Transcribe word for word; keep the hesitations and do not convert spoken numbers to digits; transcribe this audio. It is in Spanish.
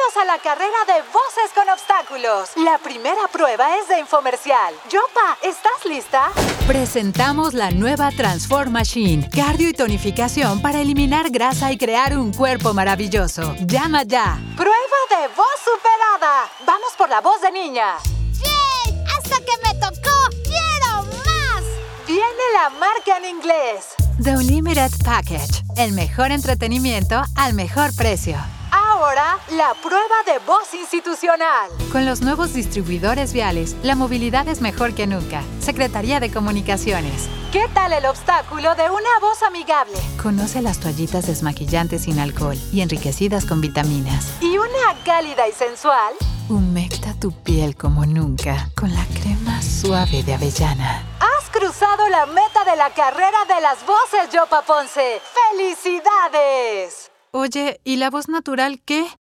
Bienvenidos a la carrera de voces con obstáculos. La primera prueba es de infomercial. Yopa, ¿estás lista? Presentamos la nueva Transform Machine. Cardio y tonificación para eliminar grasa y crear un cuerpo maravilloso. ¡Llama ya! Prueba de voz superada. Vamos por la voz de niña. ¡Yay! ¡Hasta que me tocó! ¡Quiero más! Viene la marca en inglés. The Unlimited Package. El mejor entretenimiento al mejor precio. Ahora, la prueba de voz institucional. Con los nuevos distribuidores viales, la movilidad es mejor que nunca. Secretaría de Comunicaciones. ¿Qué tal el obstáculo de una voz amigable? Conoce las toallitas desmaquillantes sin alcohol y enriquecidas con vitaminas. ¿Y una cálida y sensual? Humecta tu piel como nunca con la crema suave de avellana. Has cruzado la meta de la carrera de las voces, Yopa Ponce. ¡Felicidades! Oye, ¿y la voz natural qué?